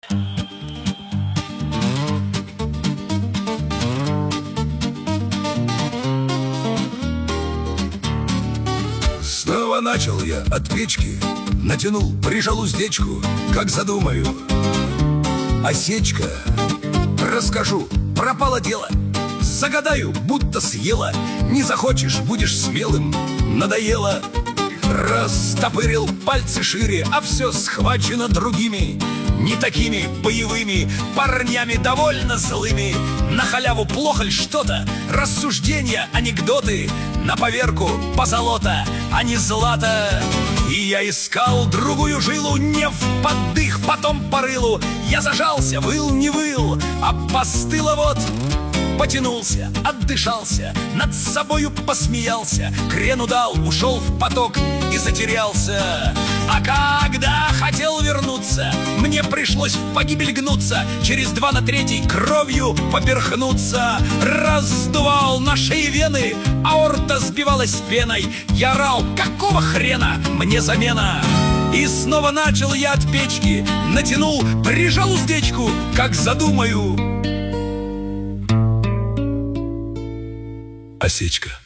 Снова начал я от печки, натянул, прижал уздечку, как задумаю. Осечка, расскажу, пропало дело. Загадаю, будто съела. Не захочешь, будешь смелым, надоело. Растопырил пальцы шире, а все схвачено другими, не такими боевыми парнями, довольно злыми. На халяву плохо ли что-то? Рассуждения, анекдоты, на поверку позолота, а не злато. И я искал другую жилу, не в поддых, потом по рылу. Я зажался, выл, не выл, а постыло вот. Потянулся, отдышался, над собою посмеялся, крену дал, ушел в поток и затерялся. А когда хотел вернуться, мне пришлось в погибель гнуться, через 2 на 3 кровью поперхнуться. Раздувал на шее вены, аорта сбивалась пеной. Я орал: какого хрена мне замена? И снова начал я от печки, натянул, прижал уздечку, как задумаю. Осечка.